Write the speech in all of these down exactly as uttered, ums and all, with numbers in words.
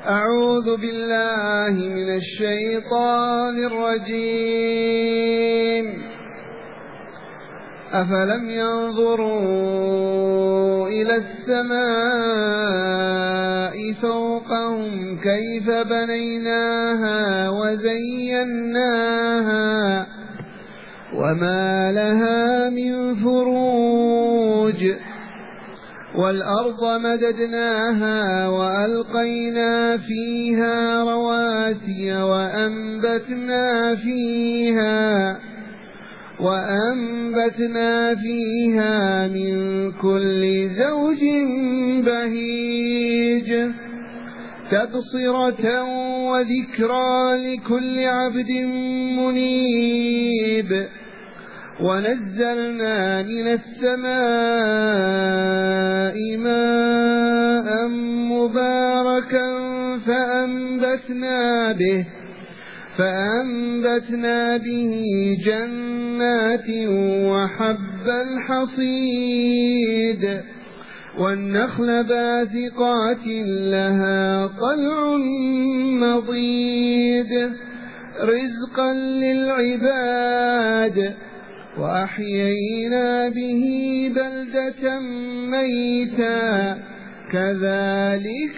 أعوذ بالله من الشيطان الرجيم. أفلم ينظروا إلى السماء فوقهم كيف بنيناها وزيناها وما لها من فروج، والأرض مددناها وألقينا فيها رواسي وأنبتنا فيها وأنبتنا فيها من كل زوج بهيج تبصرة وذكرى لكل عبد منيب. ونزلنا من السماء ماء مباركا فأنبتنا به فأنبتنا به جنات وحب الحصيد والنخل باسقات لها طلع نضيد رزقا للعباد. وأحيينا به بلدة ميتا كذلك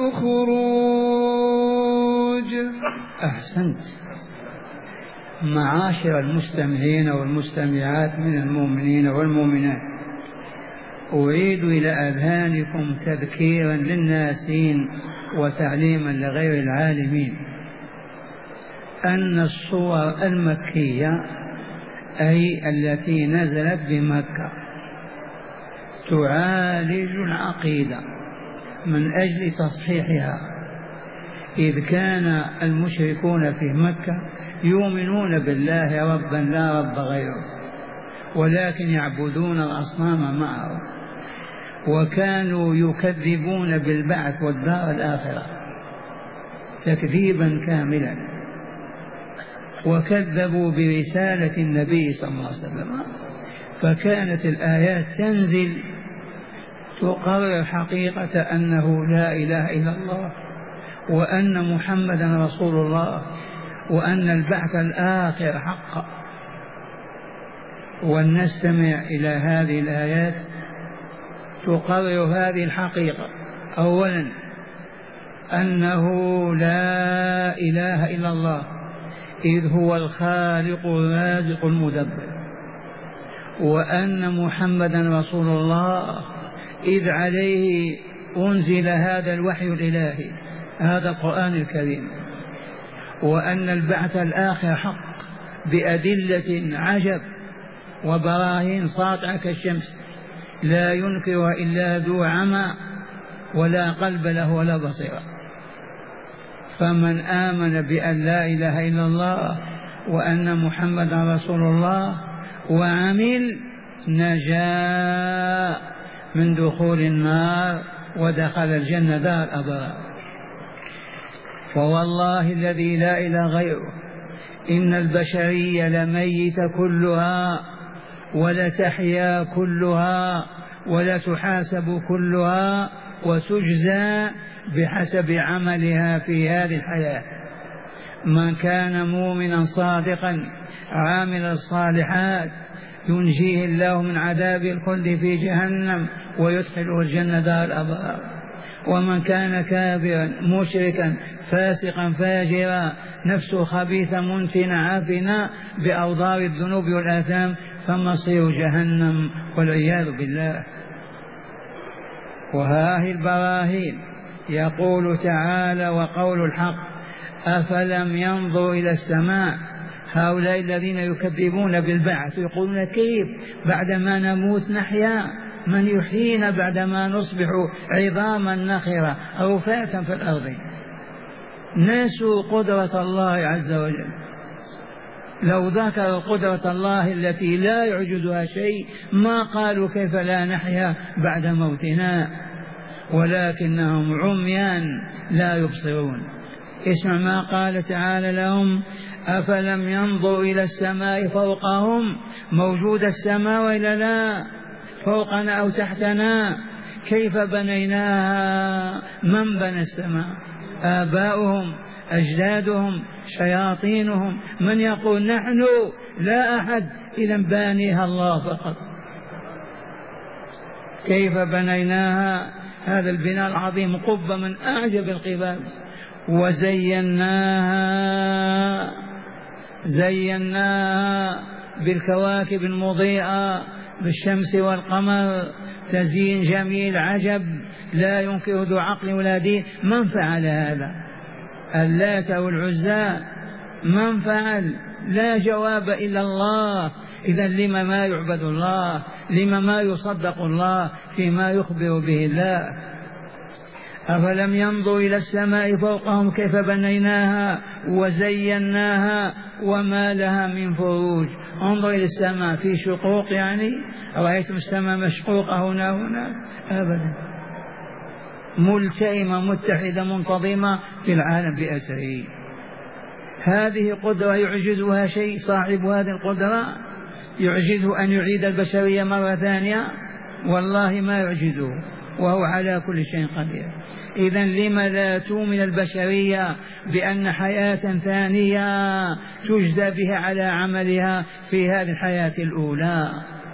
الخروج. أحسنت. معاشر المستمعين والمستمعات من المؤمنين والمؤمنات، أريد إلى أذهانكم تذكيرا للناسين وتعليما لغير العالمين أن الصور المكية أي التي نزلت بمكة تعالج العقيدة من أجل تصحيحها، إذ كان المشركون في مكة يؤمنون بالله ربا لا رب غيره، ولكن يعبدون الأصنام معه، وكانوا يكذبون بالبعث والدار الآخرة تكذيبا كاملا، وكذبوا برسالة النبي صلى الله عليه وسلم. فكانت الآيات تنزل تقرر حقيقة أنه لا إله إلا الله، وأن محمدا رسول الله، وأن البعث الآخر حق. ولنستمع إلى هذه الآيات تقرر هذه الحقيقة. أولا أنه لا إله إلا الله، إذ هو الخالق الرازق المدبر، وأن محمدا رسول الله، إذ عليه أنزل هذا الوحي الإلهي هذا القرآن الكريم، وأن البعث الآخر حق بأدلة عجب وبراهين ساطعة كالشمس لا ينكرها إلا ذو عمى ولا قلب له ولا بصيرة. فمن آمن بأن لا إله إلا الله وأن محمدا رسول الله وعمل نجا من دخول النار ودخل الجنة دار الأبرار. فوالله الذي لا إله غيره إن البشرية لميت كلها ولتحيا كلها ولتحاسب كلها وتجزى بحسب عملها في هذه الحياة. من كان مؤمنا صادقا عامل الصالحات ينجيه الله من عذاب الخلد في جهنم ويدخله الجنة دار الأبرار. ومن كان كافرا مشركا فاسقا فاجرا نفسه خبيثة منتنة عافنة بأوضار الذنوب والآثام فمصير جهنم والعياذ بالله. وهذه البراهين يقول تعالى وقول الحق: أفلم ينظروا إلى السماء. هؤلاء الذين يكذبون بالبعث يقولون كيف بعدما نموت نحيا؟ من يحيينا بعدما نصبح عظاما نخرة رفاتا في الأرض؟ نسوا قدرة الله عز وجل. لو ذكروا قدرة الله التي لا يعجزها شيء ما قالوا كيف لا نحيا بعد موتنا، ولكنهم عميان لا يبصرون. اسمع ما قال تعالى لهم: أفلم ينظروا إلى السماء فوقهم. موجود السماء وإلا لا؟ فوقنا أو تحتنا؟ كيف بنيناها؟ من بنى السماء؟ آباؤهم أجدادهم شياطينهم. من يقول نحن؟ لا أحد، إذا بانيها الله فقط. كيف بنيناها؟ هذا البناء العظيم قبة من أعجب القباب. وزيناها زيناها بالكواكب المضيئة بالشمس والقمر، تزيين جميل عجب لا ينكره ذو عقل ولا دين. من فعل هذا؟ اللات والعزى. من فعل؟ لا جواب إلا الله. إذا لما ما يعبد الله؟ لما ما يصدق الله فيما يخبر به الله؟ أفلم ينظروا إلى السماء فوقهم كيف بنيناها وزيناها وما لها من فروج. انظر إلى السماء في شقوق، يعني رأيتم السماء مشقوقة هنا هنا؟ أبدا، ملتئمة متحدة منتظمة في العالم بأسره. هذه قدرة يعجزها شيء؟ صاحب هذه القدرة يعجزه أن يعيد البشرية مرة ثانية؟ والله ما يعجزه، وهو على كل شيء قدير. إذن لما لا تؤمن البشرية بأن حياة ثانية تجزى بها على عملها في هذه الحياة الأولى؟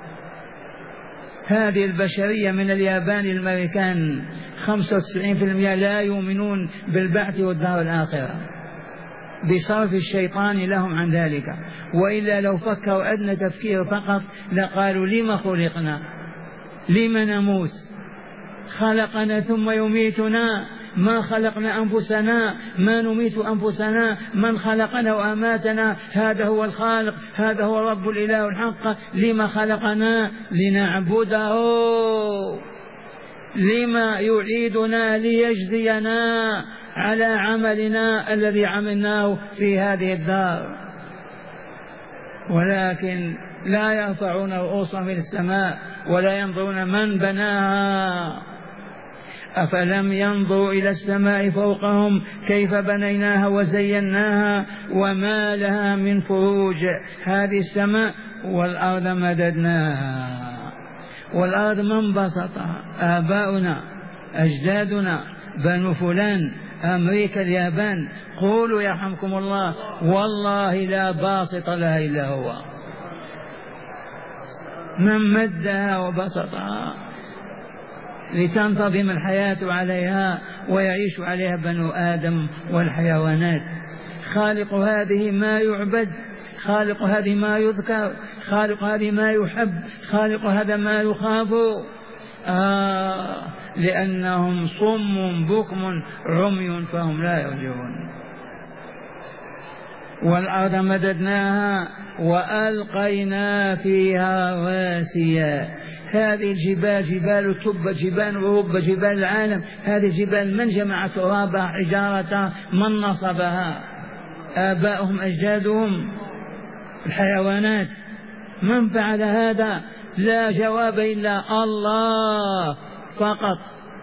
هذه البشرية من اليابان للأمريكان خمسة وتسعين بالمئة لا يؤمنون بالبعث والدار الآخرة بصرف الشيطان لهم عن ذلك. وإلا لو فكروا أدنى تفكير فقط لقالوا لما خلقنا؟ لما نموت؟ خلقنا ثم يميتنا، ما خلقنا أنفسنا، ما نميت أنفسنا. من خلقنا وأماتنا؟ هذا هو الخالق، هذا هو رب الإله الحق. لما خلقنا؟ لنعبده. لما يعيدنا؟ ليجزينا على عملنا الذي عملناه في هذه الدار. ولكن لا يرفعون رؤوسهم إلى السماء ولا ينظرون من بناها. أفلم ينظروا إلى السماء فوقهم كيف بنيناها وزيناها وما لها من فروج. هذه السماء. والأرض مددناها. والأرض من بسطها؟ آباؤنا أجدادنا بنو فلان، أمريكا، اليابان. قولوا يرحمكم الله والله لا باسط لها إلا هو. من مدها وبسطها لتنتظم الحياة عليها ويعيش عليها بنو آدم والحيوانات. خالق هذه ما يعبد، خالق هذه ما يذكر، خالق هذه ما يحب، خالق هذا ما يخاف. آه لأنهم صم بكم عمي فهم لا يرجعون. والأرض مددناها وألقينا فيها رواسي. هذه الجبال جبال التبة، جبال أوروبا، جبال العالم. هذه الجبال من جمع ترابها حجارتها؟ من نصبها؟ آباؤهم أجدادهم الحيوانات. من فعل هذا؟ لا جواب إلا الله فقط.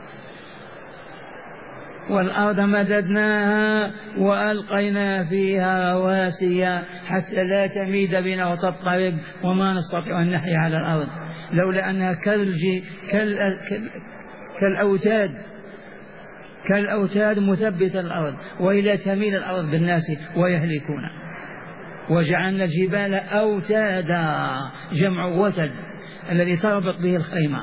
والأرض مددناها وألقينا فيها رواسي حتى لا تميد بنا وتضطرب وما نستطيع أن نحيا على الأرض، لولا أنها كالجي كال كالأوتاد كالأوتاد مثبتة الأرض، وإلى تميل الأرض بالناس ويهلكون. وجعلنا الجبال أوتادا، جمع وتد الذي تربط به الخيمة.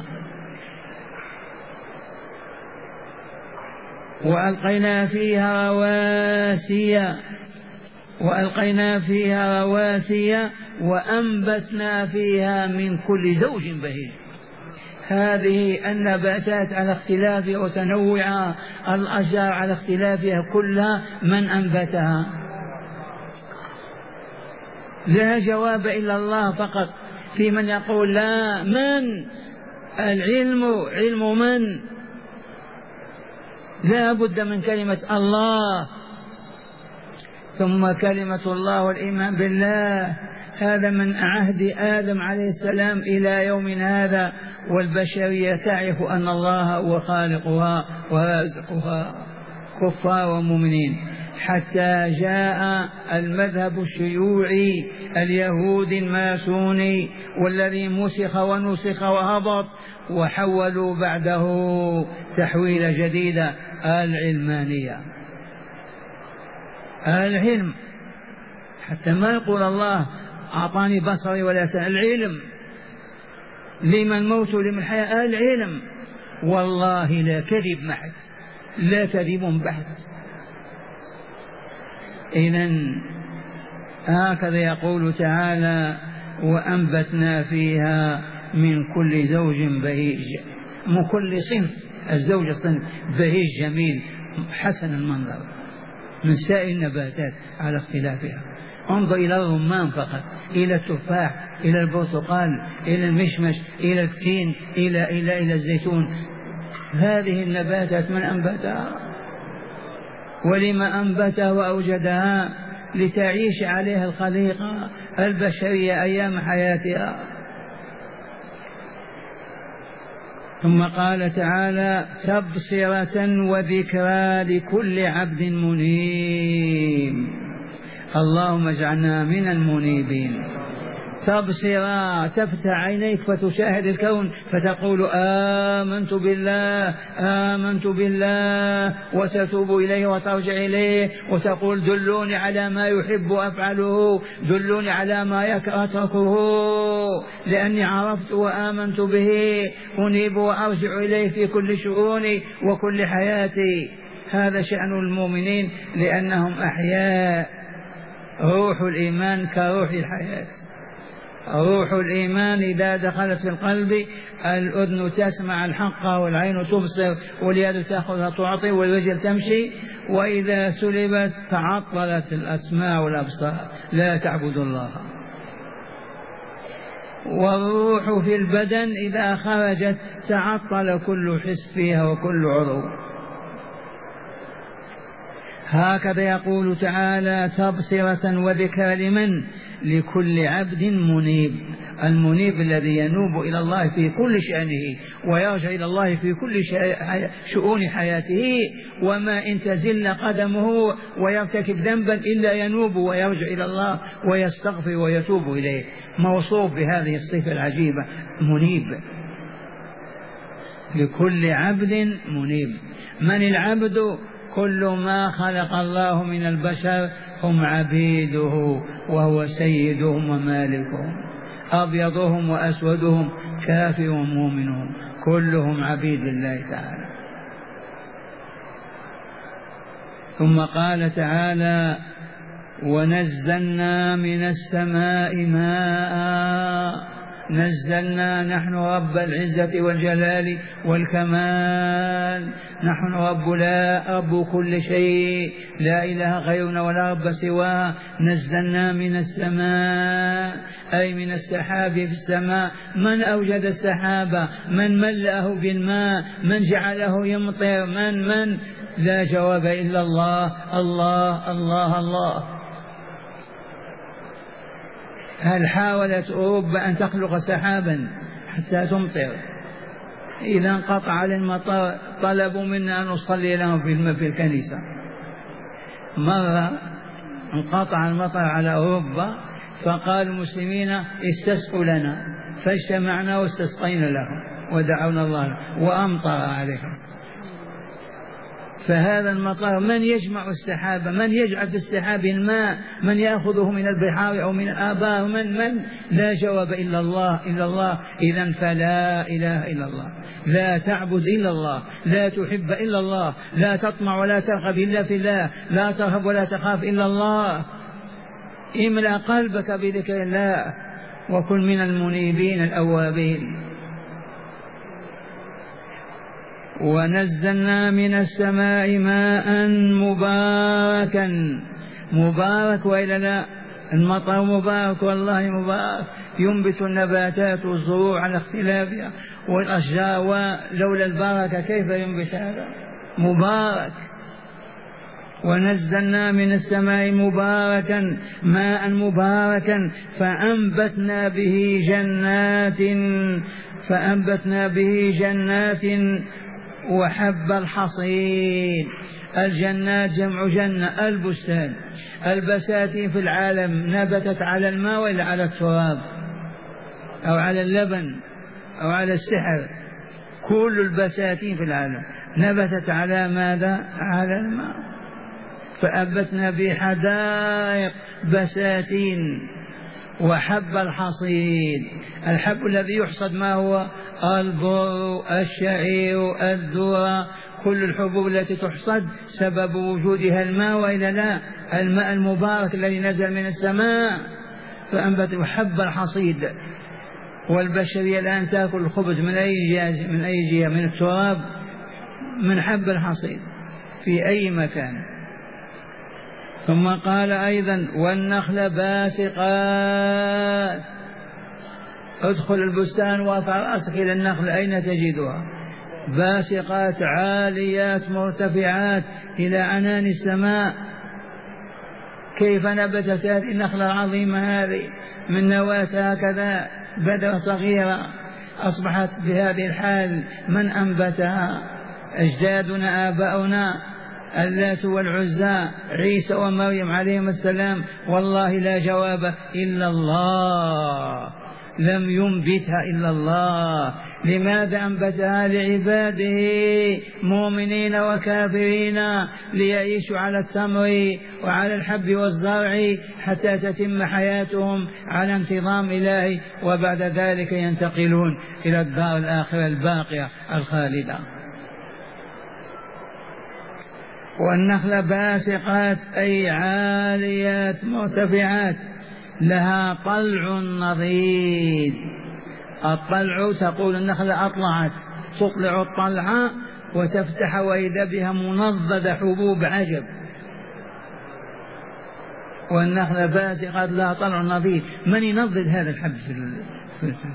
وألقينا فيها رواسي وألقينا فيها رواسي وأنبتنا فيها من كل زوج بهيج. هذه النباتات على اختلافها وتنوعها، الأشجار على اختلافها كلها، من أنبتها؟ لا جواب إلا الله فقط. في من يقول لا، من؟ العلم علم من؟ لا بد من كلمة الله ثم كلمة الله والإيمان بالله. هذا من عهد آدم عليه السلام إلى يومنا هذا، والبشرية تعرف أن الله هو خالقها ورازقها، كفار ومؤمنين، حتى جاء المذهب الشيوعي اليهودي الماسوني والذي مسخ ونسخ وهبط، وحولوا بعده تحويل جديدة العلمانية. العلم، حتى ما يقول الله أعطاني بصري ولا سمع، العلم. لمن الموت ولمن الحياة؟ العلم. والله لا كذب محد، لا كذب بحث. إذن هكذا يقول تعالى: وأنبتنا فيها من كل زوج بهيج. من كل صنف، الزوج صنف بهيج جميل حسن المنظر، من سائر النباتات على اختلافها. انظر إلى الرمان فقط، إلى التفاح، إلى البرتقال، إلى المشمش، إلى التين، إلى إلى إلى الزيتون. هذه النباتات من أنبتها؟ ولما أنبتها وأوجدها؟ لتعيش عليها الخليقة البشرية أيام حياتها. ثم قال تعالى: تبصرة وذكرى لكل عبد منيب. اللهم اجعلنا من المنيبين. تبصرا، تفتح عينيك فتشاهد الكون فتقول آمنت بالله آمنت بالله، وتتوب إليه وترجع إليه وتقول دلوني على ما يحب أفعله، دلوني على ما يكره أتركه، لأني عرفت وآمنت به، أنيب وأرجع إليه في كل شؤوني وكل حياتي. هذا شأن المؤمنين لأنهم أحياء. روح الإيمان كروح الحياة. روح الإيمان إذا دخلت في القلب، الأذن تسمع الحق والعين تبصر واليد تأخذ تعطي والرجل تمشي، وإذا سلبت تعطلت الأسماع والأبصار، لا تعبد الله. والروح في البدن إذا خرجت تعطل كل حس فيها وكل عضو. هكذا يقول تعالى: تبصرة وذكرى لمن؟ لكل عبد منيب. المنيب الذي ينوب إلى الله في كل شأنه ويرجع إلى الله في كل شؤون حياته، وما إن تزل قدمه ويرتكب ذنبا إلا ينوب ويرجع إلى الله ويستغفر ويتوب إليه. موصوف بهذه الصفة العجيبة، منيب. لكل عبد منيب. من العبد؟ كل ما خلق الله من البشر هم عبيده، وهو سيدهم ومالكهم، أبيضهم وأسودهم، كافر ومؤمنهم، كلهم عبيد لله تعالى. ثم قال تعالى: ونزلنا من السماء ماء. نزلنا، نحن رب العزة والجلال والكمال، نحن رب لا رب كل شيء، لا إله غيرنا ولا رب سواه. نزلنا من السماء أي من السحاب في السماء. من أوجد السحاب؟ من ملأه بالماء؟ من جعله يمطر؟ من من لا جواب إلا الله الله الله الله. هل حاولت أوروبا أن تخلق سحابا حتى تمطر؟ إذا انقطع المطر طلبوا منا أن نصلي لهم في الكنيسة. مرة انقطع المطر على أوروبا فقال المسلمين استسقوا لنا، فاجتمعنا واستسقينا لهم ودعونا الله وأمطر عليهم. فهذا المطر من يجمع السحاب؟ من يجعل في السحاب الماء؟ من يأخذه من البحار أو من الآبار؟ من من لا جواب إلا الله إلا الله. إذن فلا إله إلا الله، لا تعبد إلا الله، لا تحب إلا الله، لا تطمع ولا ترغب إلا في الله، لا ترهب ولا تخاف إلا الله. املأ قلبك بذكر الله وكن من المنيبين الأوابين. ونزلنا من السماء ماء مباركا. مبارك وإلا لا؟ المطر مبارك والله مبارك، ينبت النباتات والزروع على اختلافها والأشجار، ولولا البركة كيف ينبت هذا؟ مبارك. ونزلنا من السماء مباركا ماء مباركا فأنبتنا به جنات فأنبتنا به جنات وحب الحصيد. الجنات جمع جنة، البستان. البساتين في العالم نبتت على الماء ولا على التراب أو على اللبن أو على السحر؟ كل البساتين في العالم نبتت على ماذا؟ على الماء. فأنبتنا بحدائق بساتين وحب الحصيد. الحب الذي يحصد ما هو؟ البر، الشعير، الذرة، كل الحبوب التي تحصد سبب وجودها الماء، وإلا لا الماء المبارك الذي نزل من السماء. فأنبتوا حب الحصيد. والبشرية الآن تأكل الخبز من أي جهة؟ من أي جهة؟ من التراب، من حب الحصيد في أي مكان. ثم قال أيضا والنخل باسقات. ادخل البستان وارفع رأسك إلى النخل أين تجدها؟ باسقات عاليات مرتفعات إلى عنان السماء. كيف نبتت هذه النخلة العظيمة هذه من نواة هكذا بذرة صغيرة أصبحت بهذه الحال؟ من أنبتها؟ أجدادنا آباؤنا اللات والعزى، عيسى ومريم عليهم السلام. والله لا جواب إلا الله، لم ينبتها إلا الله. لماذا أنبتها؟ لعباده مؤمنين وكافرين، ليعيشوا على التمر وعلى الحب والزرع حتى تتم حياتهم على انتظام إلهي، وبعد ذلك ينتقلون إلى الدار الآخرة الباقية الخالدة. والنخل باسقات أي عاليات مرتفعات لها طلع نضيد. الطلع تقول النخلة أطلعت، تطلع الطلعة وتفتح وإذا بها منضدة حبوب عجب. والنخلة باسقات لها طلع نضيد. من ينضد هذا الحب في الفم؟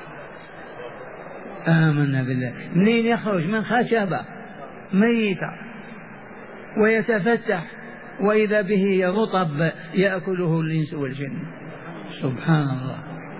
آمنا بالله. منين يخرج؟ من خشبة ميتة ويتفتح وإذا به رطب يأكله الإنس والجن. سبحان الله.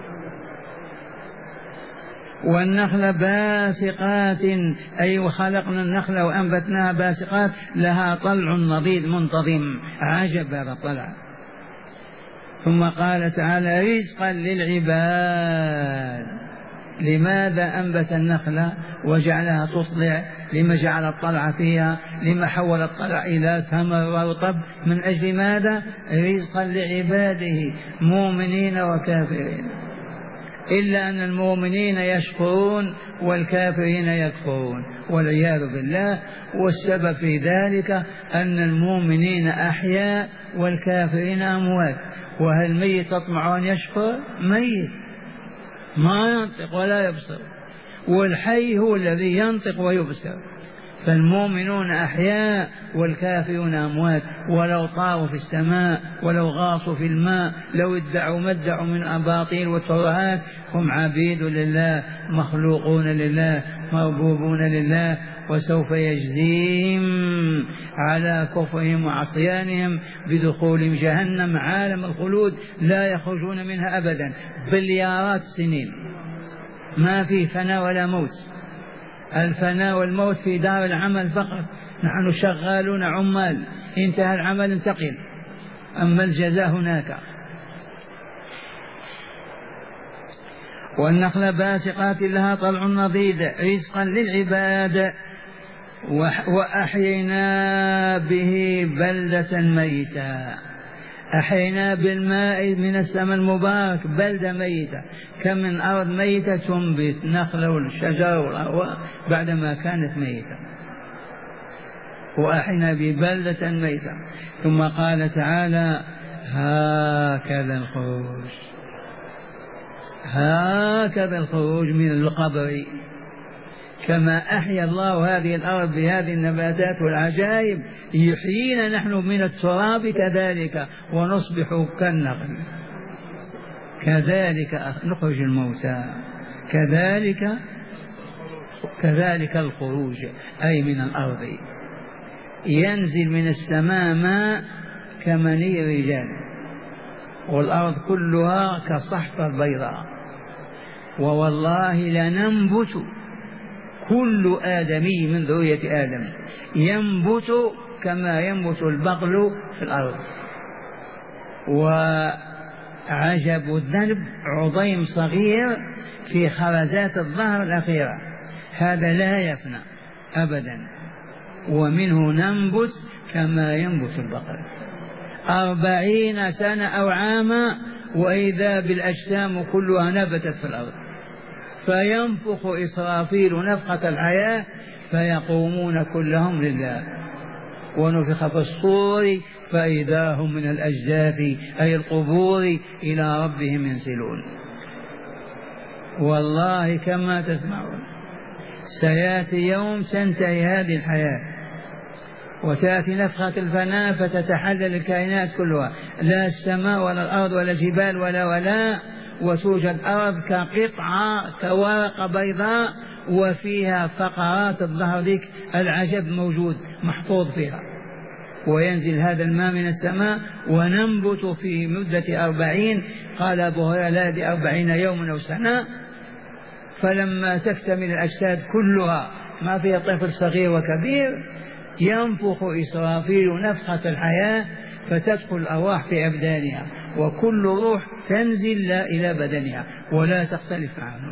والنخل باسقات أي وخلقنا النخل وأنبتناها باسقات لها طلع نضيد منتظم. عجب هذا الطلع. ثم قال تعالى رزقا للعباد. لماذا أنبت النخلة وجعلها تطلع؟ لما جعل الطلع فيها؟ لما حول الطلع إلى ثمر ورطب؟ من أجل ماذا؟ رزقا لعباده مؤمنين وكافرين. إلا أن المؤمنين يشكرون والكافرين يكفرون والعياذ بالله. والسبب في ذلك أن المؤمنين أحياء والكافرين أموات. وهل ميت تطمع أن يشكر؟ ميت ما ينطق ولا يبصر، والحي هو الذي ينطق ويبصر. فالمؤمنون أحياء والكافرون أموات. ولو طاروا في السماء، ولو غاصوا في الماء، لو ادعوا ما ادعوا من أباطيل وترهات، هم عبيد لله مخلوقون لله مربوبون لله. وسوف يجزيهم على كفرهم وعصيانهم بدخولهم جهنم عالم الخلود لا يخرجون منها أبدا بليارات السنين. ما في فناء ولا موت. الفناء والموت في دار العمل فقط. نحن شغالون عمال، انتهى العمل انتقل، أما الجزاء هناك. والنخل باسقات لها طلع نضيد رزقا للعباد. وأحيينا به بلدة ميتا. أحيينا بالماء من السماء المبارك بلدة ميتة. كم من أرض ميتة تنبت نخلة والشجر والأهواء بعدما كانت ميتة. وأحيينا ببلدة ميتة. ثم قال تعالى هكذا الخروج. هكذا الخروج من القبر. كما أحيا الله هذه الأرض بهذه النباتات والعجائب يحيينا نحن من التراب كذلك ونصبح كالنخل. كذلك نخرج الموتى. كذلك كذلك الخروج أي من الأرض. ينزل من السماء ماء كمني الرجال، والأرض كلها كالصحفة البيضاء. ووالله لننبت كل آدمي من ذرية آدم ينبت كما ينبت البقل في الأرض. وعجب الذنب عظيم صغير في خرزات الظهر الأخيرة، هذا لا يفنى أبدا ومنه ننبت كما ينبت البقر. أربعين سنة أو عاما وإذا بالأجسام كلها نبتت في الأرض، فينفخ إسرافيل نفخة الحياة فيقومون كلهم لله، ونفخ في الصور فإذا هم من الأجداث أي القبور إلى ربهم ينسلون. والله كما تسمعون سيأتي يوم تنتهي هذه الحياة وتأتي نفخة الفناء فتتحلل الكائنات كلها، لا السماء ولا الأرض ولا الجبال ولا ولا وتوجد أرض كقطعة كورقة بيضاء وفيها فقرات الظهر ذيك العجب موجود محفوظ فيها، وينزل هذا الماء من السماء وننبت في مدة أربعين، قال أبو هريرة لا يدري أربعين يوما أو سنة، فلما تكتمل الأجساد كلها ما فيها طفل صغير وكبير ينفخ إسرافيل نفخة الحياة فتدخل الأرواح في أبدانها، وكل روح تنزل إلى بدنها ولا تختلف عنه.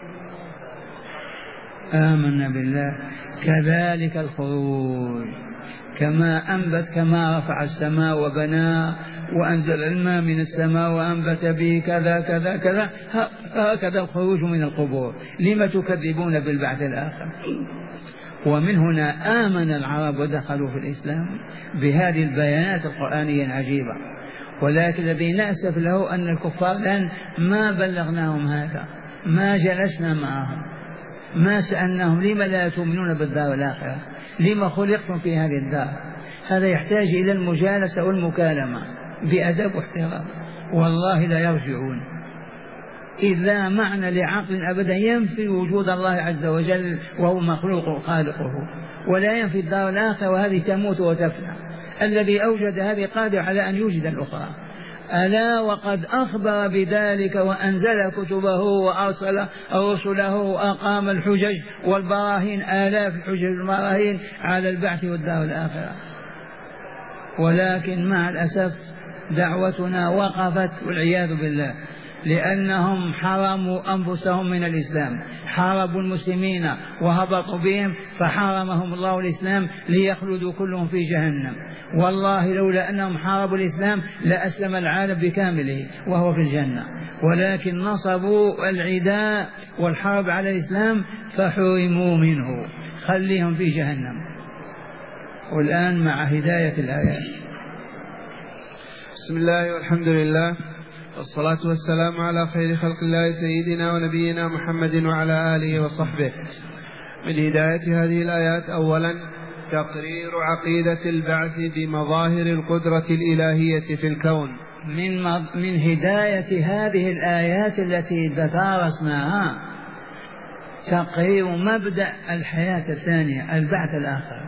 آمنا بالله. كذلك الخروج، كما أنبت كما رفع السماء وبناه وأنزل الماء من السماء وأنبت به كذا كذا كذا، هكذا الخروج من القبور. لم تكذبون بالبعث الآخر؟ ومن هنا آمن العرب ودخلوا في الإسلام بهذه البيانات القرآنية العجيبة. ولكن الذي نأسف له أن الكفار الآن ما بلغناهم هذا، ما جلسنا معهم، ما سألناهم لما لا تؤمنون بالدار الآخرة، لما خلقتم في هذه الدار. هذا يحتاج إلى المجالسة والمكالمة بأدب واحترام، والله لا يرجعون. إذا معنى لعقل أبدا ينفي وجود الله عز وجل وهو مخلوق خالقه، ولا ينفي الدار الآخرة وهذه تموت وتفنى. الذي أوجد هذه قادر على أن يوجد الأخرى. ألا وقد أخبر بذلك وأنزل كتبه وأرسل رسله وأقام الحجج والبراهين، آلاف الحجج والبراهين على البعث والدار الآخرة. ولكن مع الأسف دعوتنا وقفت والعياذ بالله، لأنهم حرموا أنفسهم من الإسلام، حاربوا المسلمين وهبطوا بهم فحرمهم الله الإسلام ليخلدوا كلهم في جهنم. والله لولا أنهم حاربوا الإسلام لأسلم العالم بكامله وهو في الجنة، ولكن نصبوا العداء والحرب على الإسلام فحرموا منه، خليهم في جهنم. والآن مع هداية الآيات. بسم الله والحمد لله والصلاة والسلام على خير خلق الله سيدنا ونبينا محمد وعلى آله وصحبه. من هداية هذه الآيات أولا تقرير عقيدة البعث بمظاهر القدرة الإلهية في الكون. من, من هداية هذه الآيات التي تدارسناها تقرير مبدأ الحياة الثانية، البعث الآخر.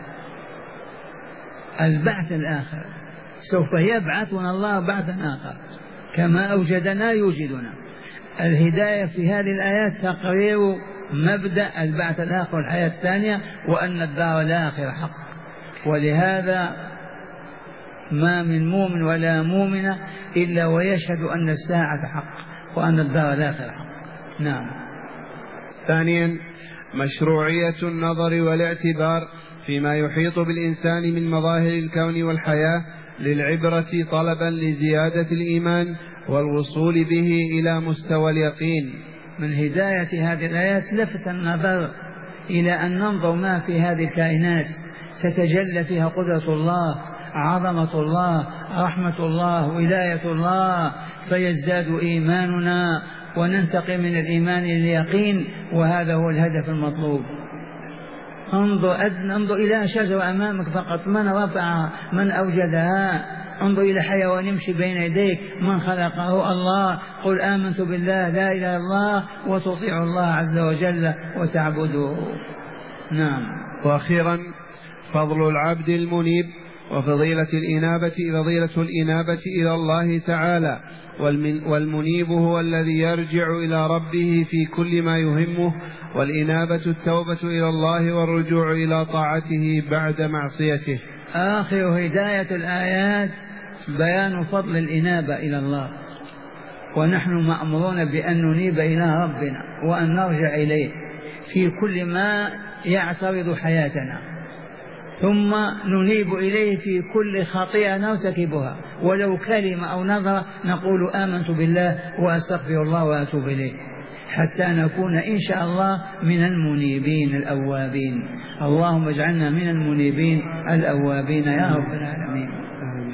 البعث الآخر سوف يبعثنا الله بعثا آخر، كما أوجدنا يوجدنا. الهداية في هذه الآيات تقرير مبدأ البعث الآخر والحياة الثانية، وأن الدار الآخرة حق. ولهذا ما من مؤمن ولا مؤمنة إلا ويشهد أن الساعة حق وأن الدار الآخرة حق. نعم. ثانيا مشروعية النظر والاعتبار فيما يحيط بالإنسان من مظاهر الكون والحياة للعبرة طلبا لزيادة الإيمان والوصول به إلى مستوى اليقين. من هداية هذه الآيات لفت النظر إلى أن ننظر ما في هذه الكائنات تتجلى فيها قدرة الله، عظمة الله، رحمة الله، ولاية الله، فيزداد إيماننا وننتقل من الإيمان إلى اليقين، وهذا هو الهدف المطلوب. انظر انظر إلى شجرة أمامك فقط، من رفعها؟ من أوجدها؟ انظر إلى حيوان يمشي بين يديك، من خلقه؟ الله. قل آمنت بالله لا إله إلا الله وتطيع الله عز وجل وتعبده. نعم. وأخيرا فضل العبد المنيب وفضيلة الإنابة فضيلة الإنابة إلى الله تعالى، والمنيب هو الذي يرجع إلى ربه في كل ما يهمه، والإنابة التوبة إلى الله والرجوع إلى طاعته بعد معصيته. آخر هداية الآيات بيان فضل الإنابة إلى الله، ونحن مأمورون بأن ننيب إلى ربنا وأن نرجع إليه في كل ما يعترض حياتنا. ثم ننيب إليه في كل خطيئة نرتكبها، ولو كلمة أو نظرة نقول آمنت بالله وأستغفر الله وأتوب إليه، حتى نكون إن شاء الله من المنيبين الأوابين. اللهم اجعلنا من المنيبين الأوابين يا رب العالمين.